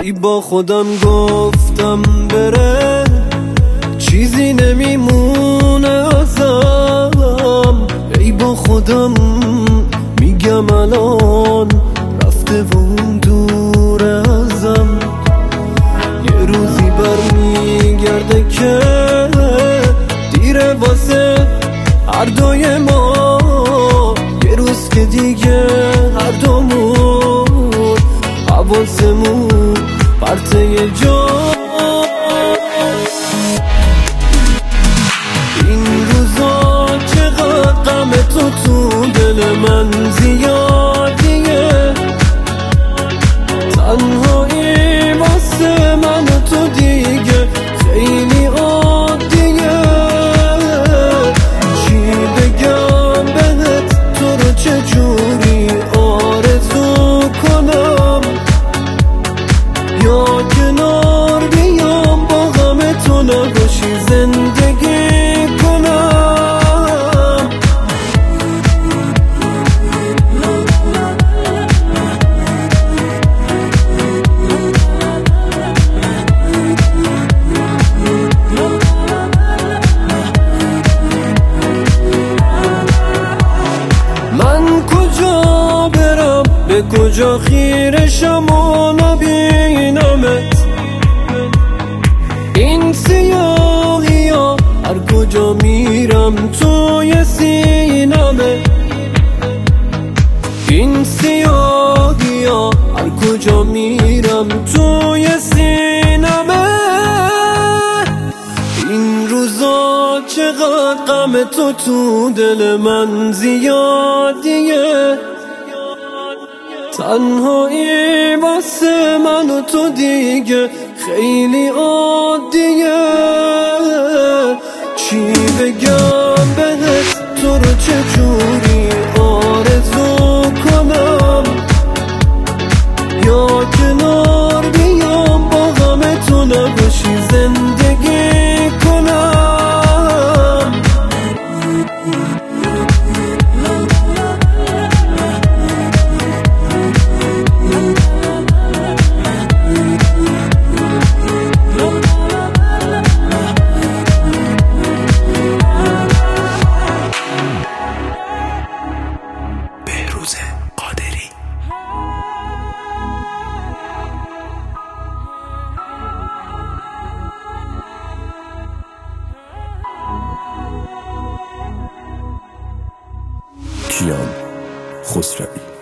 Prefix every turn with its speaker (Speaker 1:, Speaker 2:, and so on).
Speaker 1: ای با خودم گفتم بره چیزی نمیمونه ازم، ای با خودم میگم الان رفته و اون دور ازم. یه روزی برمیگرده که دیره واسه هر دوی ما، یه روز که دیگه هر دومون حواسمون پرته یه جا. این روزا چقدر غم تو دل من زیادیه، تنهایی واسه من و تو دیگه خیلی عادیه. چی بگم بهت تو رو چجوری آرزو کنم، یا کنار بیام با غم تو نباشی زندگی کنم. من کجا برم به کجا خیرشم و نبینمت، این سیاهی ها هر کجا میرم توی سینمه، این سیاهی ها هر کجا میرم توی سینمه. این روزا چقدر غم تو دل من زیادیه، تنهایی واسه من و تو دیگه خیلی عادیه. چی بگم بهت تو رو چجوری آرزو کنم، یا کنار بیام با غم تو نباشی زندگی کنم.
Speaker 2: کیان خسروی.